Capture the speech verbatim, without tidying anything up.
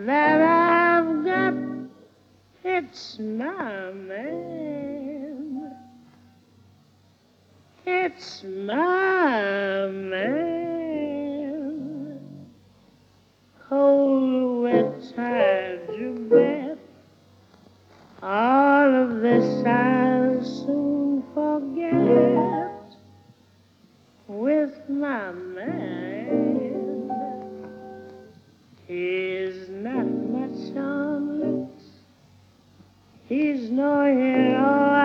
that I've got, it's my man. It's my man. Cold, wet, tired to bed. All of this I'll soon forget with my man. He's not much on looks. He's no hero